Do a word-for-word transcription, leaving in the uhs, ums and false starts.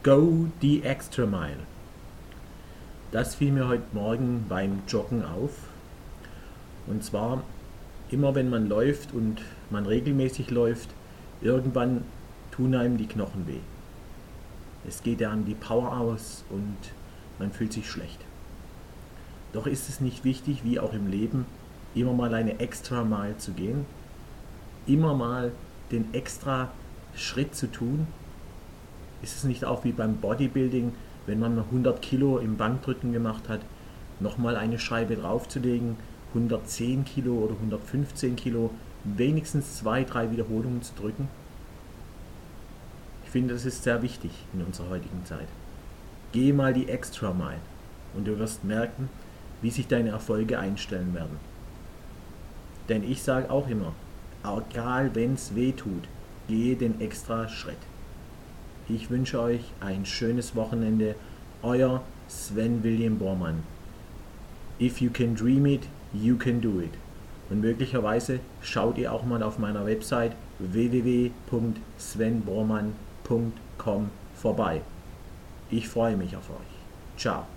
Go the extra mile. Das fiel mir heute Morgen beim Joggen auf. Und zwar, immer wenn man läuft und man regelmäßig läuft, irgendwann tun einem die Knochen weh. Es geht einem die Power aus und man fühlt sich schlecht. Doch ist es nicht wichtig, wie auch im Leben, immer mal eine extra Mile zu gehen, immer mal den extra Schritt zu tun? Ist es nicht auch wie beim Bodybuilding, wenn man hundert Kilo im Bankdrücken gemacht hat, nochmal eine Scheibe draufzulegen, hundertzehn Kilo oder hundertfünfzehn Kilo, wenigstens zwei, drei Wiederholungen zu drücken? Ich finde, das ist sehr wichtig in unserer heutigen Zeit. Geh mal die Extra Mile und du wirst merken, wie sich deine Erfolge einstellen werden. Denn ich sage auch immer, egal wenn es weh tut, gehe den extra Schritt. Ich wünsche euch ein schönes Wochenende. Euer Sven William Bormann. If you can dream it, you can do it. Und möglicherweise schaut ihr auch mal auf meiner Website w w w punkt sven bormann punkt com vorbei. Ich freue mich auf euch. Ciao.